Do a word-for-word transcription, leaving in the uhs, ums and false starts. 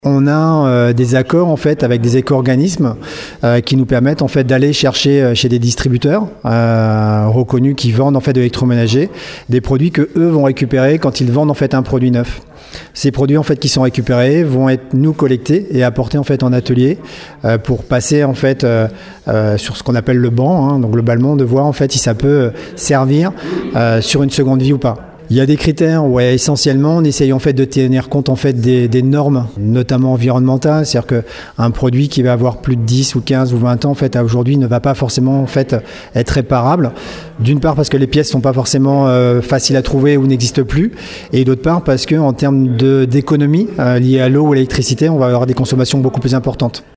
On a euh, des accords en fait avec des éco-organismes euh, qui nous permettent en fait d'aller chercher euh, chez des distributeurs euh, reconnus qui vendent en fait de l'électroménager des produits que eux vont récupérer quand ils vendent en fait un produit neuf. Ces produits en fait qui sont récupérés vont être nous collectés et apportés en fait en atelier euh, pour passer en fait euh, euh, sur ce qu'on appelle le banc, hein, donc globalement de voir en fait si ça peut servir euh, sur une seconde vie ou pas. Il y a des critères où ouais, essentiellement on essaye en fait de tenir compte en fait des, des normes, notamment environnementales, c'est-à-dire qu'un produit qui va avoir plus de dix ou quinze ou vingt ans en fait aujourd'hui ne va pas forcément en fait être réparable. D'une part parce que les pièces sont pas forcément euh, faciles à trouver ou n'existent plus, et d'autre part parce que en termes de, d'économie euh, liée à l'eau ou à l'électricité, on va avoir des consommations beaucoup plus importantes.